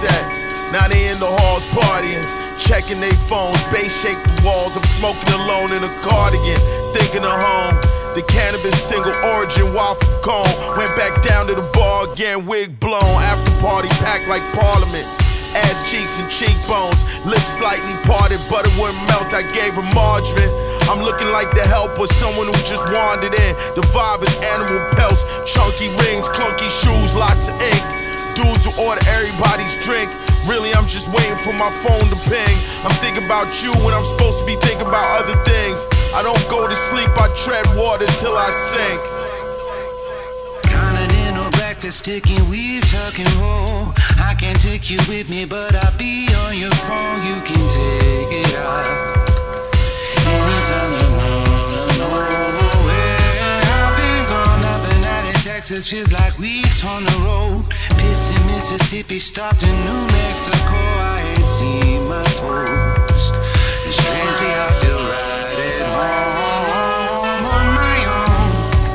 set. Now they in the halls partying, checking they phones, bass shake the walls. I'm smoking alone in a cardigan, thinking of home. The cannabis single origin, wild from cone. Went back down to the bar again, wig blown. After party packed like Parliament. Ass cheeks and cheekbones, lips slightly parted, butter wouldn't melt. I gave her margarine. I'm looking like the help or someone who just wandered in. The vibe is animal pelts, chunky rings, clunky shoes, lots of ink. Dudes who order everybody's drink. Really, I'm just waiting for my phone to ping. I'm thinking about you when I'm supposed to be thinking about other things. I don't go to sleep, I tread water till I sink. Continental breakfast, taking weed, talking roll. I can't take you with me, but I'll be on your phone. You can take it out anytime you wanna know where I've been gone. Nothing out in Texas feels like weeks on the road. Pissing Mississippi, stopped in New Mexico. I ain't seen my folks. And strangely I feel right at home on my own.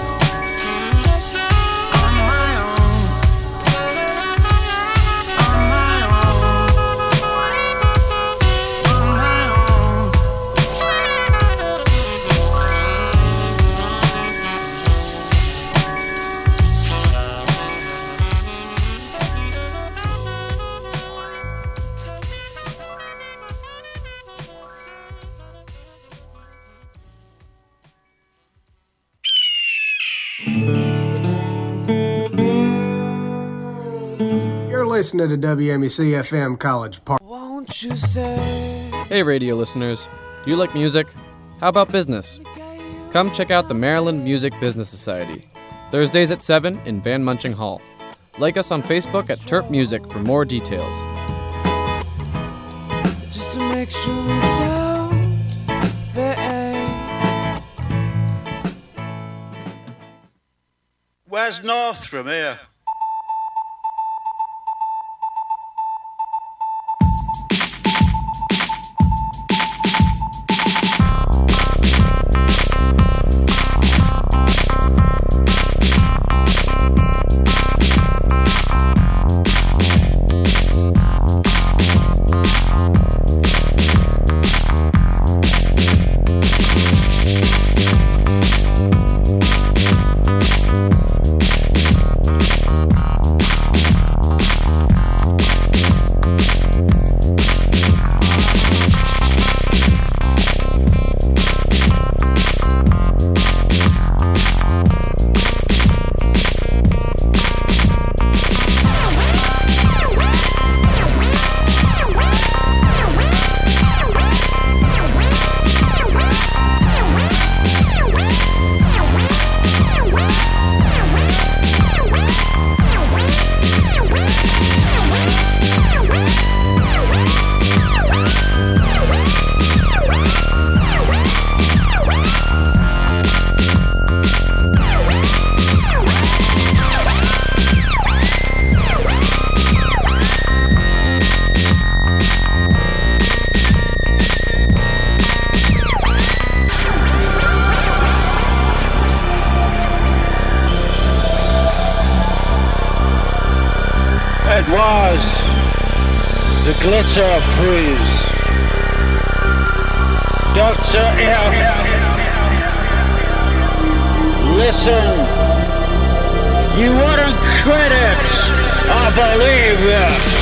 On my own. On my own. On my own. You're listening to WMEC FM College Park. Won't you say? Hey radio listeners, do you like music? How about business? Come check out the Maryland Music Business Society, Thursdays at 7 in Van Munching Hall. Like us on Facebook at Terp Music for more details. Just to make sure it's out there. Where's north from here? Was the glitter freeze. Dr. F. Listen, you wouldn't credit, I believe you.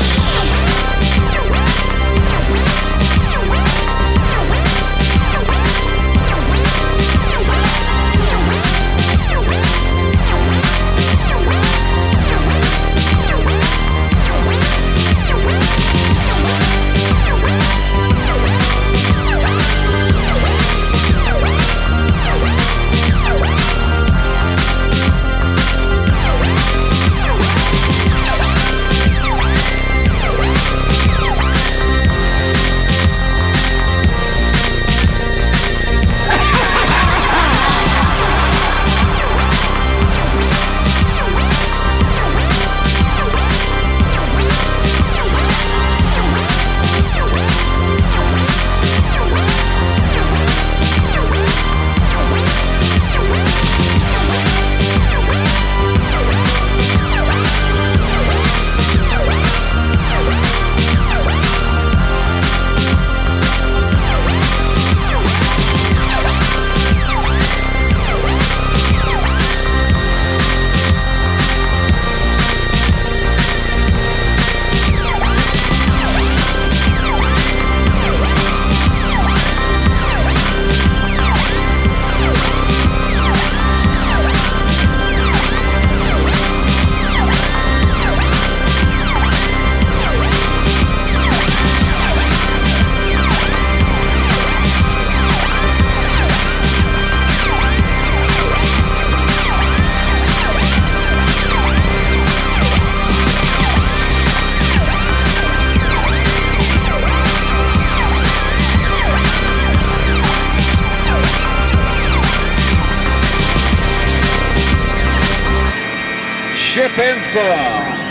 Pimper.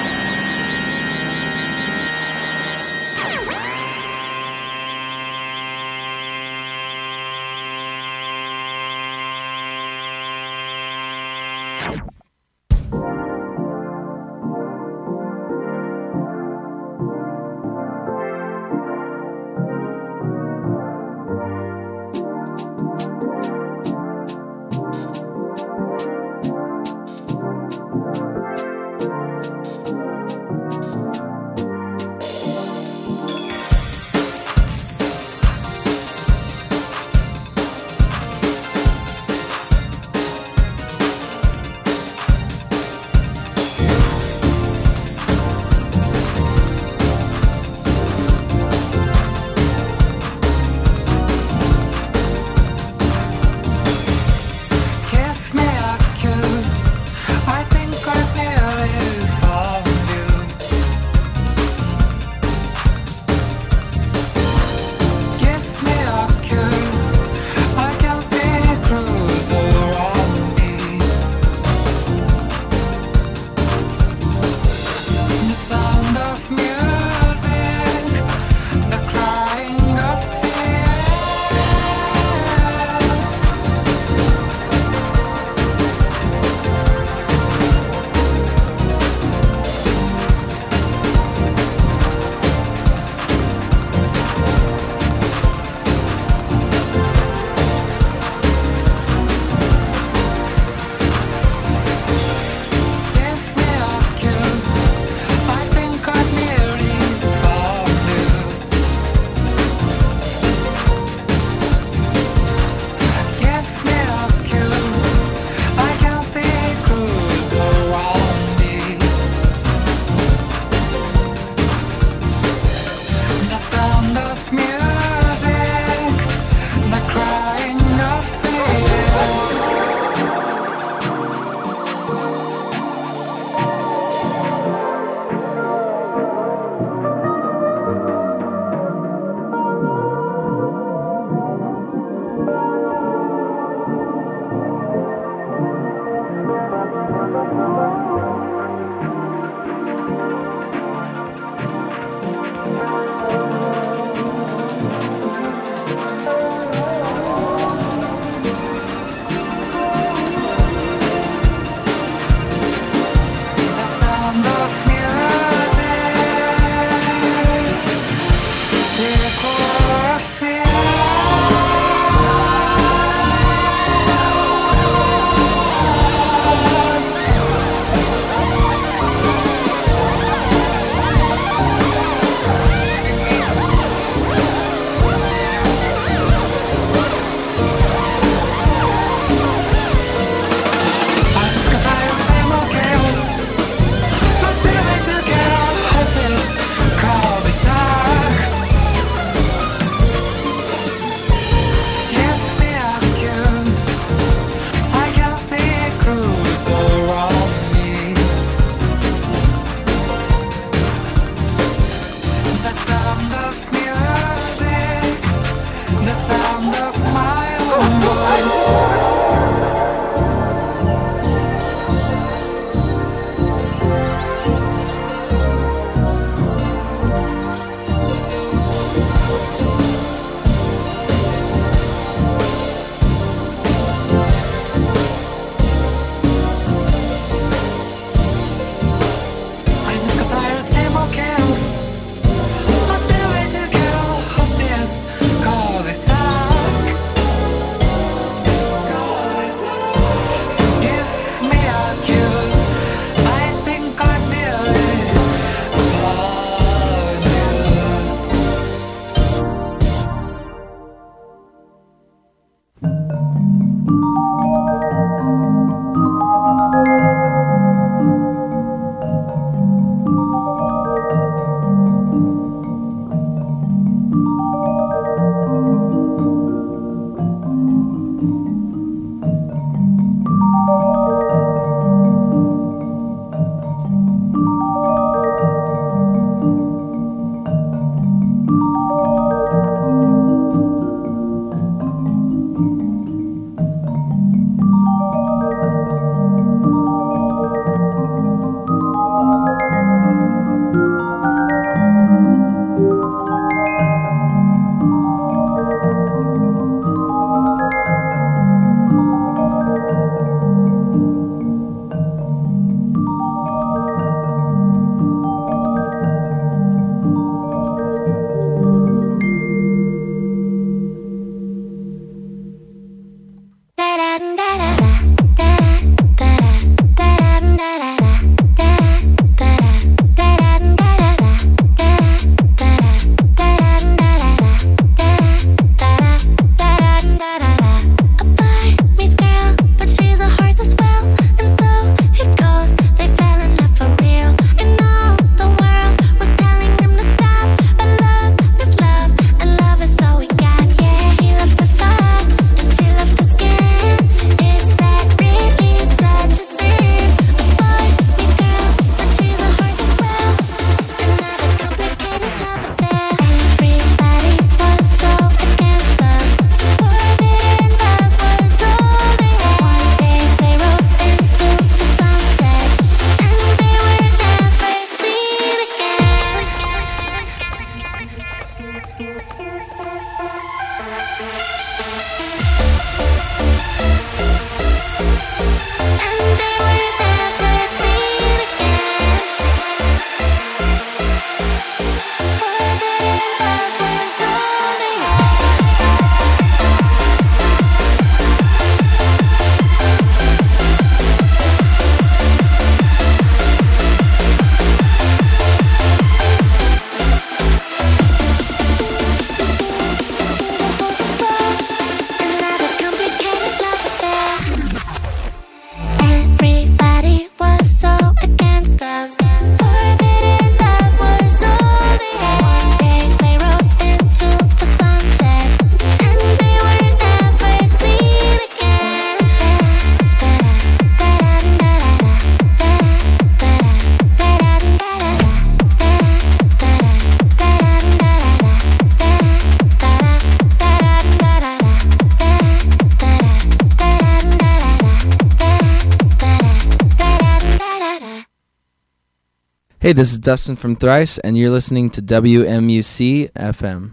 Hey, this is Dustin from Thrice, and you're listening to WMUC FM.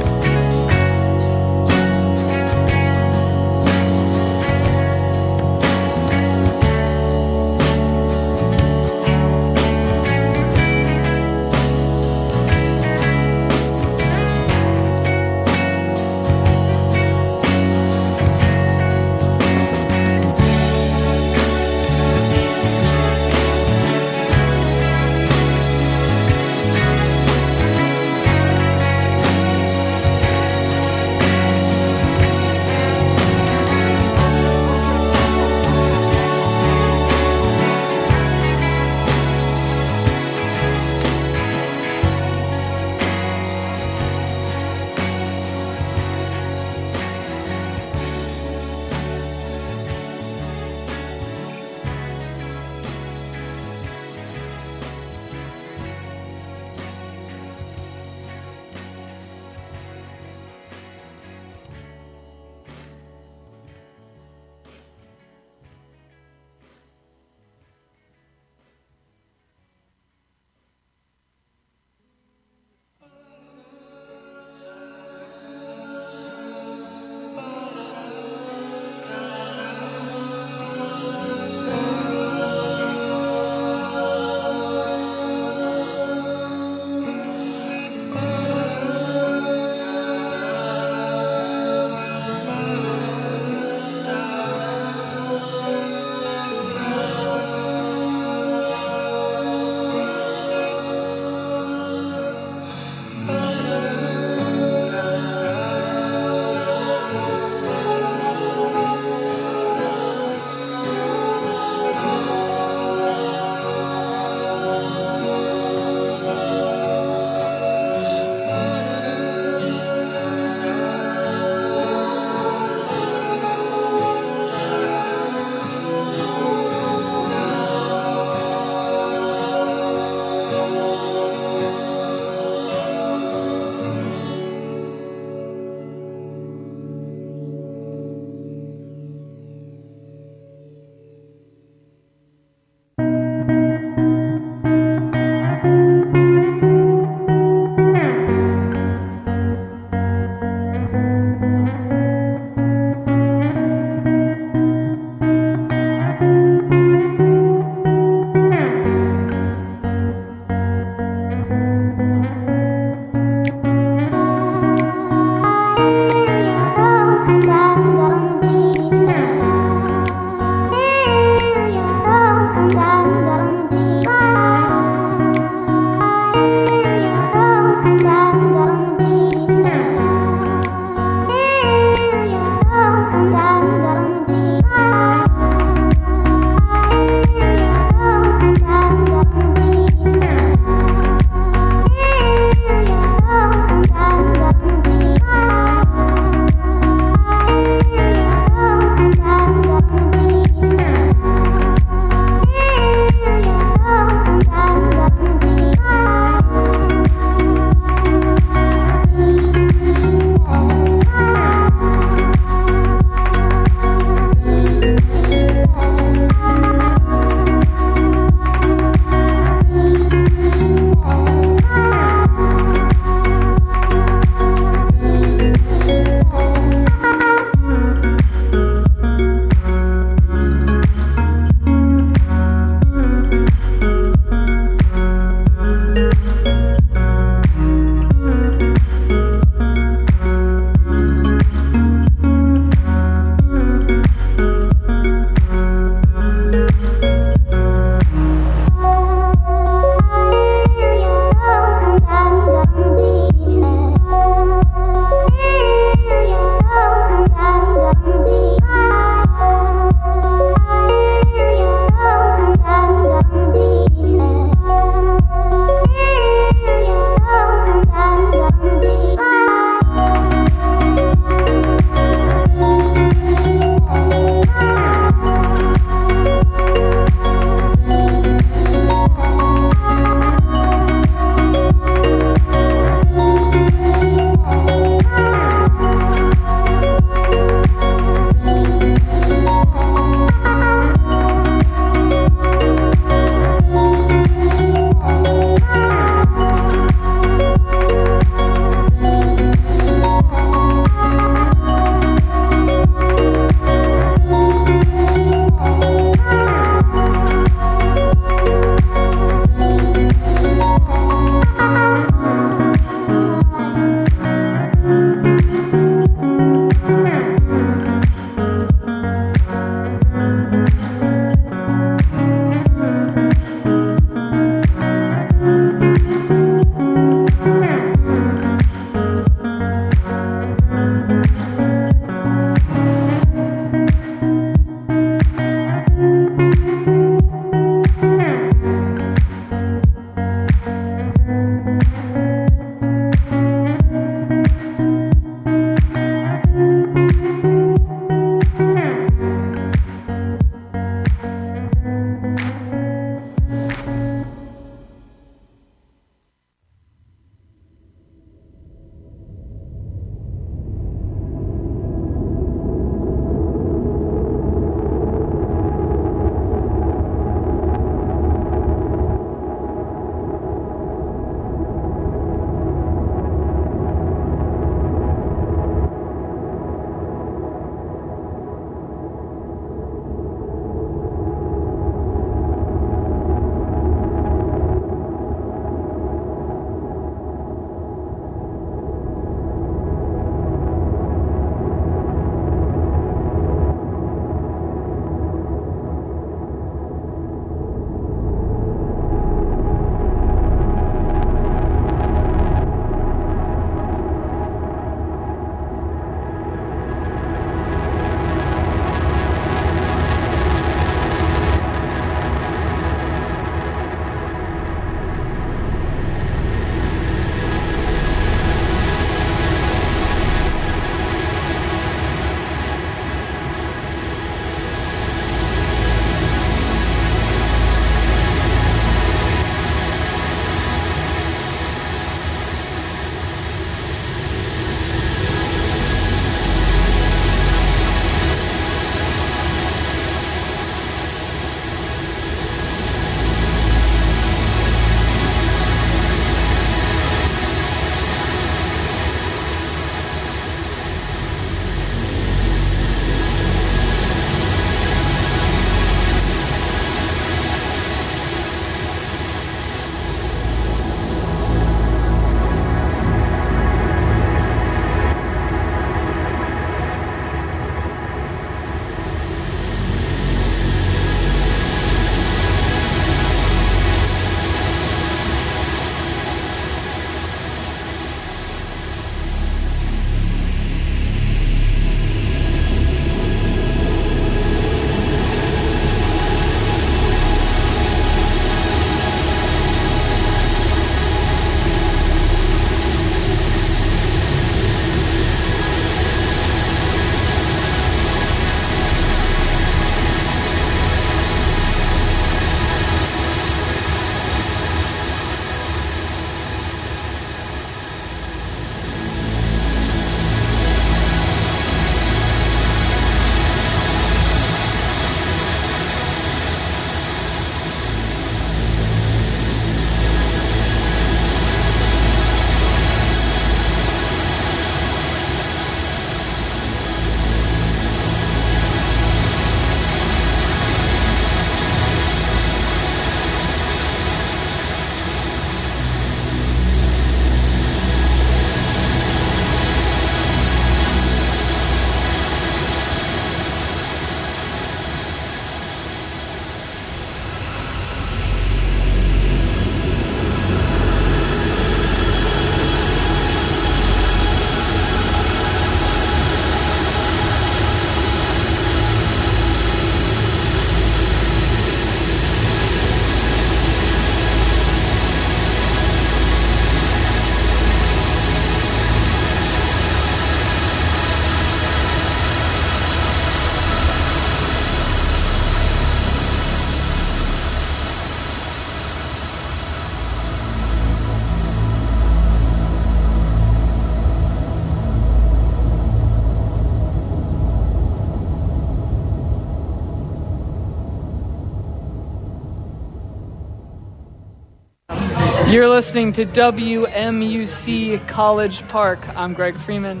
You're listening to WMUC College Park. I'm Greg Freeman.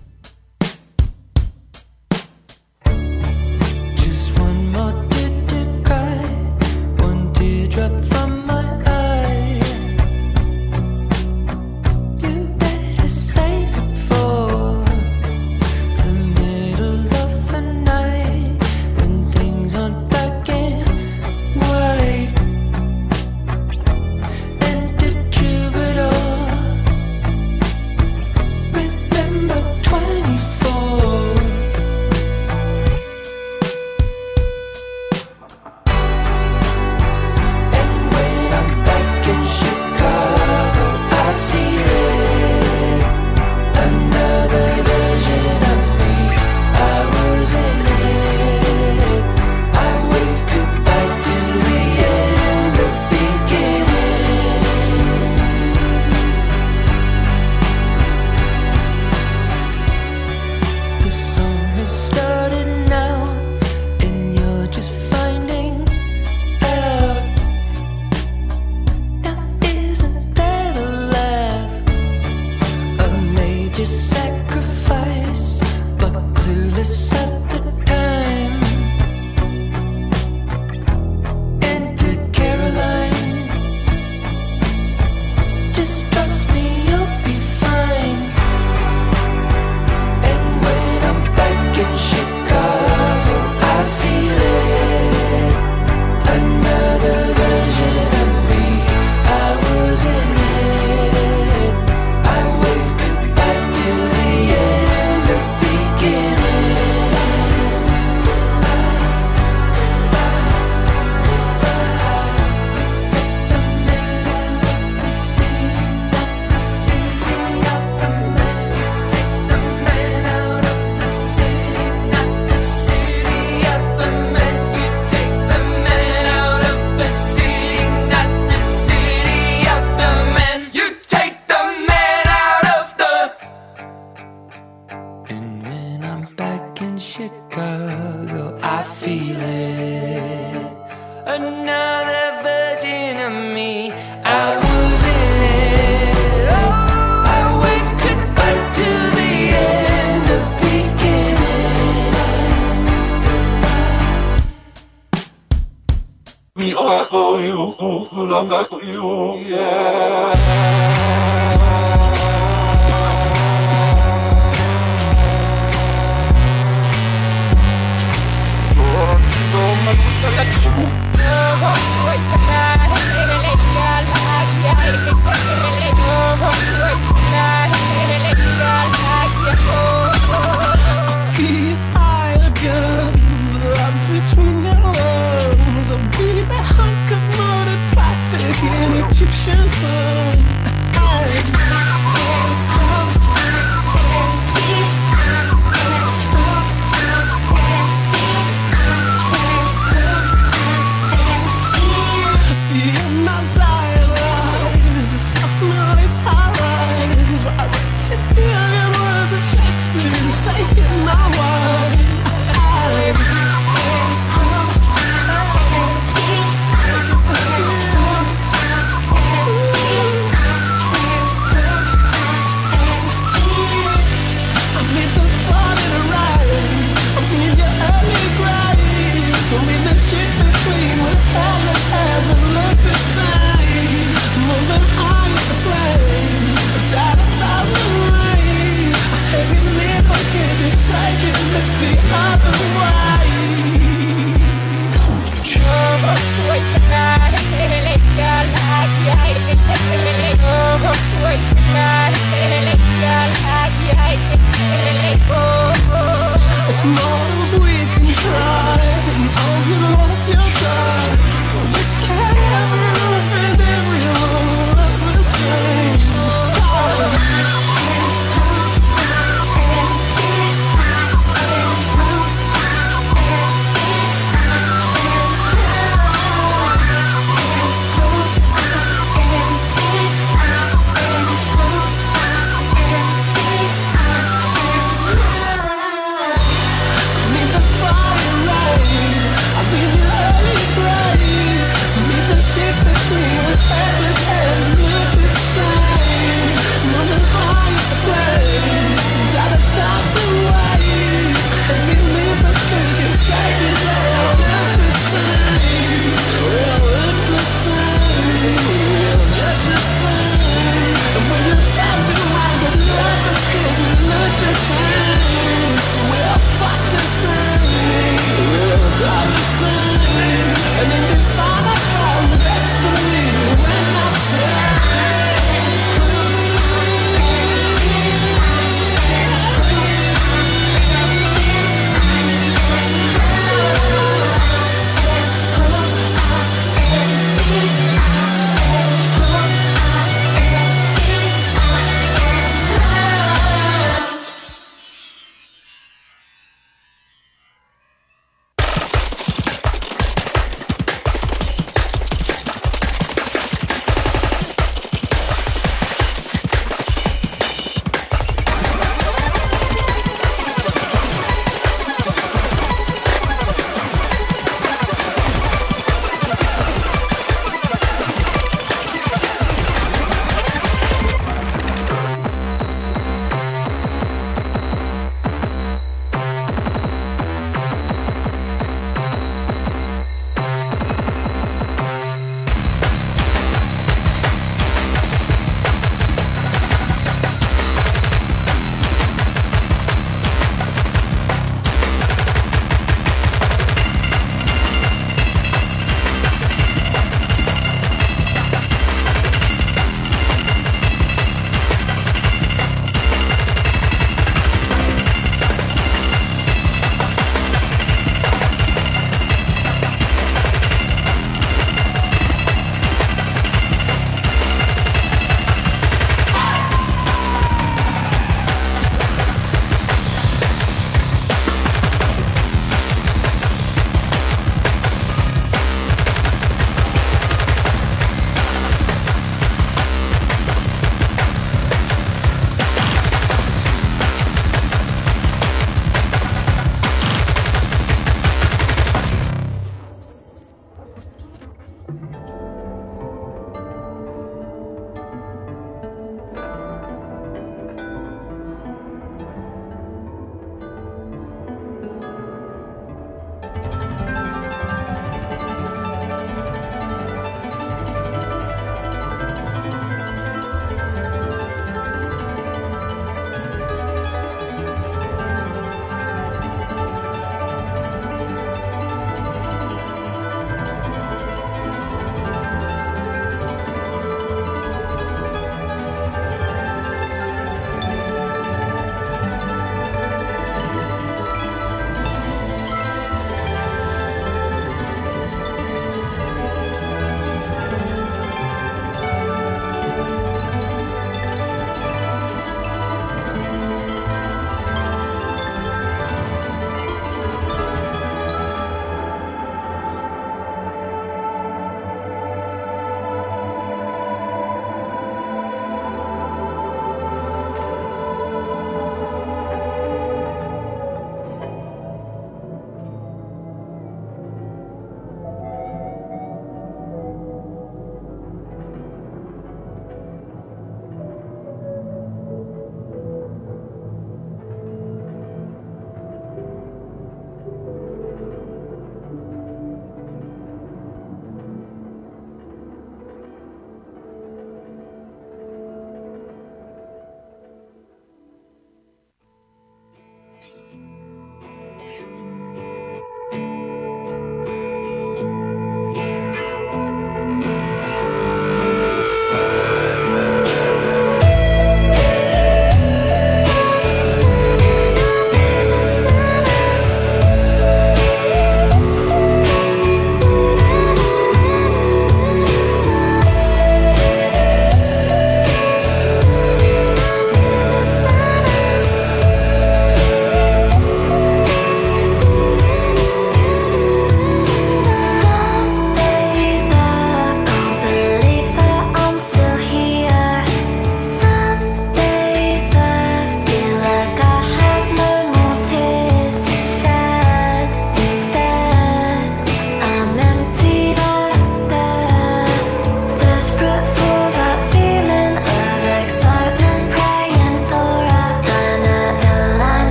Just one more tear to cry, one teardrop from my eye. You better save it for the middle of the night, when things aren't black and white. And the troubadour, remember 24. And when I'm back in Chicago, I feel it. Another version of me, I was in it. I wave goodbye to the end of beginning. The song has started now, and you're just finding out. Now isn't that a laugh? A major sacrifice, but clueless at the time. And to Caroline, just trust me, you'll be fine. And when I'm back in Chicago, I feel it. Another version of me, I was in it. I wave goodbye to the end of beginning. Take the man out of the city, not the city of the man. You take the man out of the city, not the city of the man. You take the man out of the. And when I'm back in Chicago, I feel it. Another version of me, I was in it. Oh, I wave goodbye to the end of beginning. Me oh you, I'm back with you, yeah. Keep high again, I'm between your arms. I'm really the hunk of molded plastic in Egyptian sun.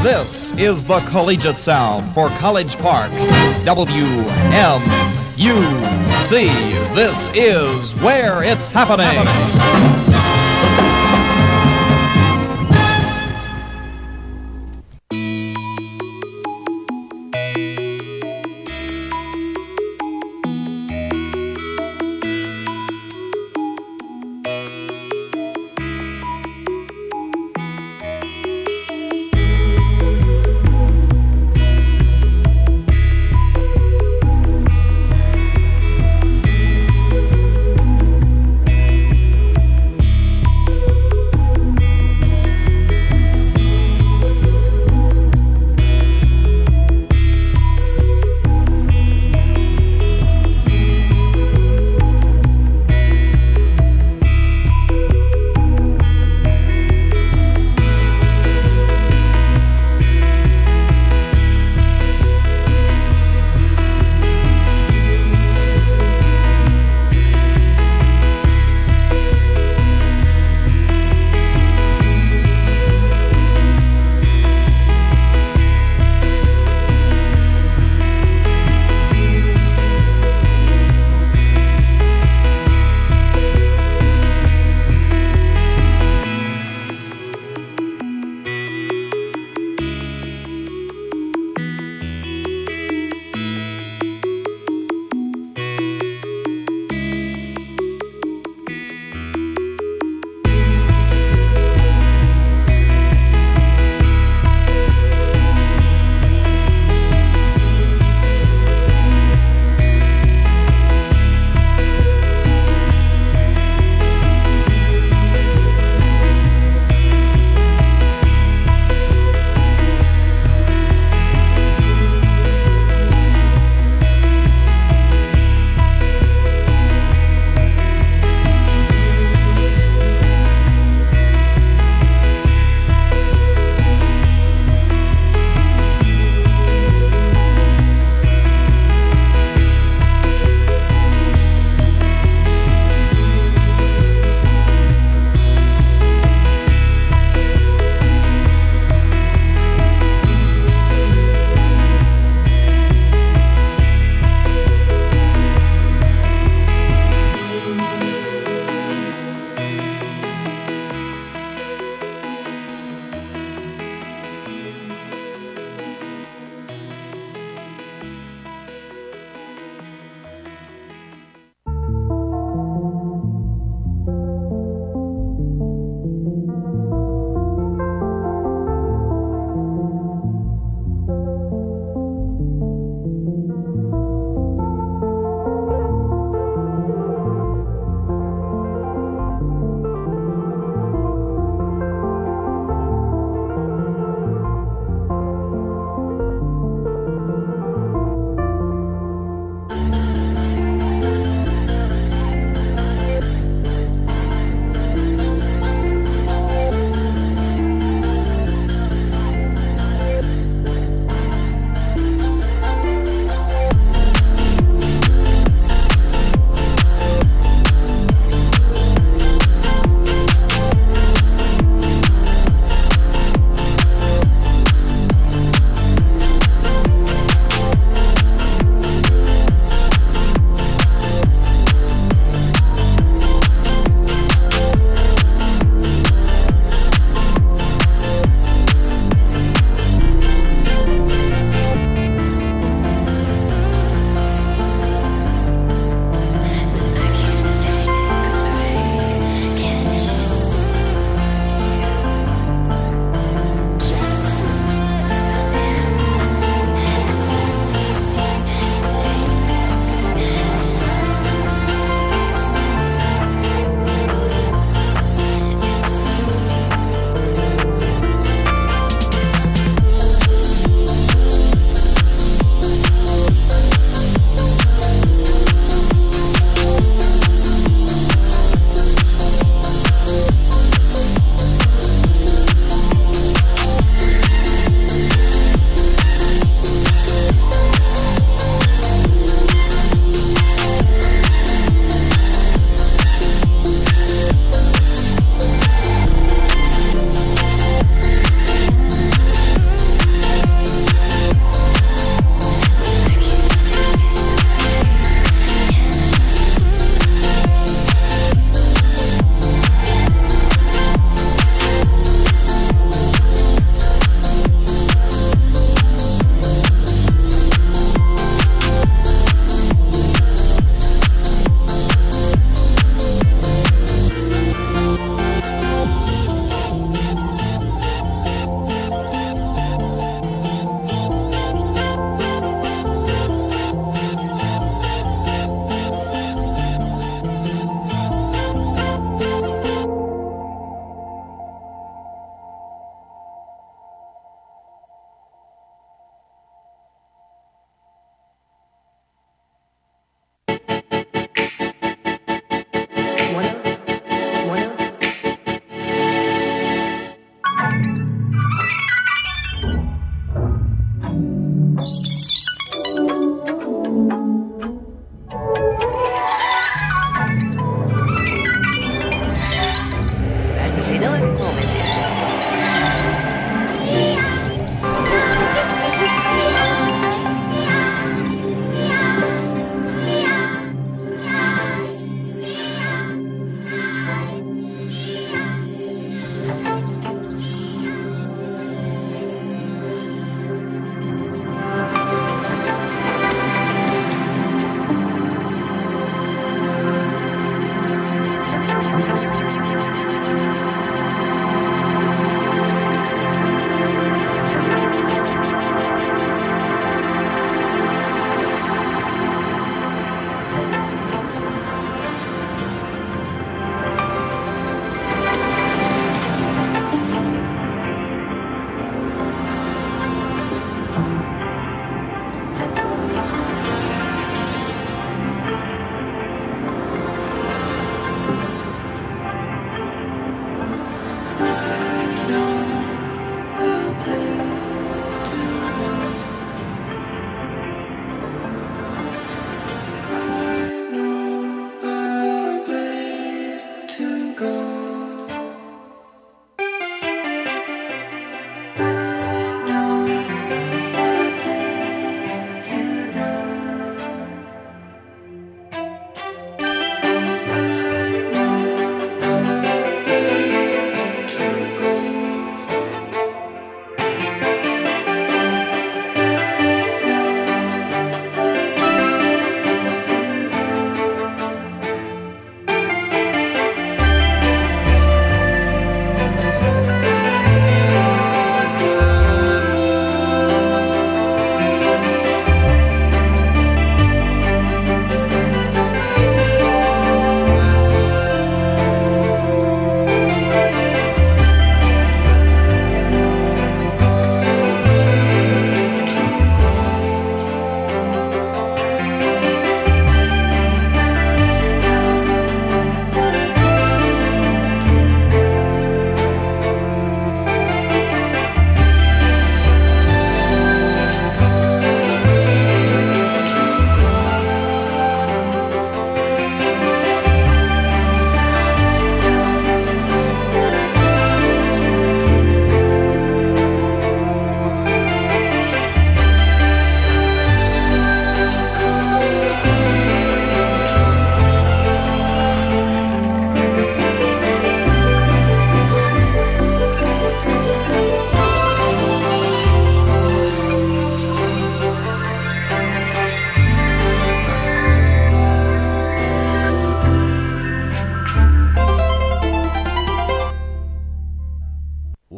This is the collegiate sound for College Park. WMUC. This is where it's happening.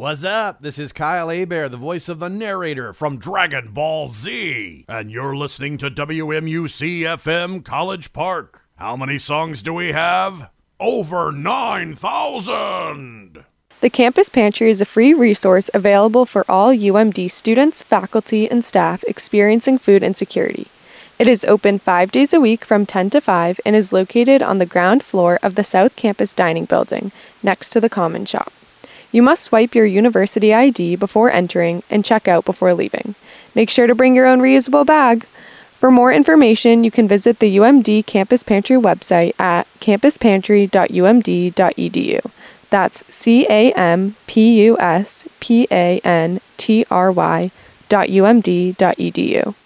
What's up? This is Kyle Hebert, the voice of the narrator from Dragon Ball Z. And you're listening to WMUC-FM College Park. How many songs do we have? Over 9,000! The Campus Pantry is a free resource available for all UMD students, faculty, and staff experiencing food insecurity. It is open 5 days a week from 10 to 5 and is located on the ground floor of the South Campus Dining Building, next to the Common Shop. You must swipe your university ID before entering and check out before leaving. Make sure to bring your own reusable bag. For more information, you can visit the UMD Campus Pantry website at campuspantry.umd.edu. That's CAMPUSPANTRY.umd.edu.